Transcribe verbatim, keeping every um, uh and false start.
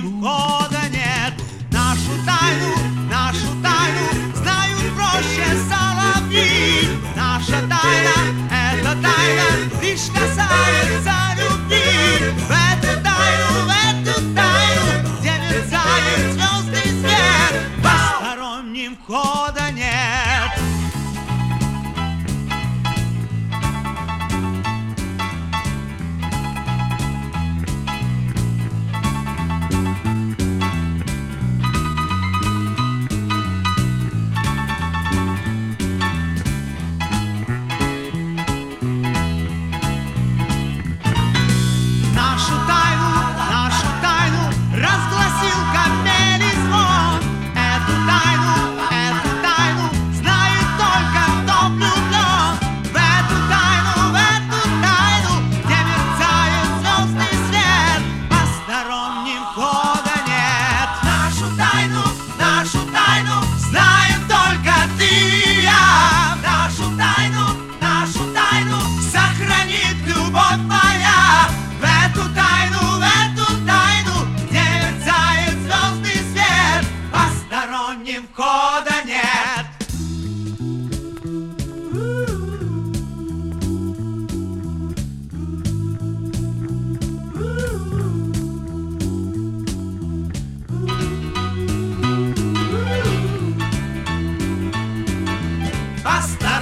посторонним входа нет. Нашу тайну, нашу тайну знают проще соловьи. Наша тайна, эта тайна лишь касается любви. В эту тайну, в эту тайну, где мерцает звездный свет, посторонним входа нет. Входа нет. Посторонним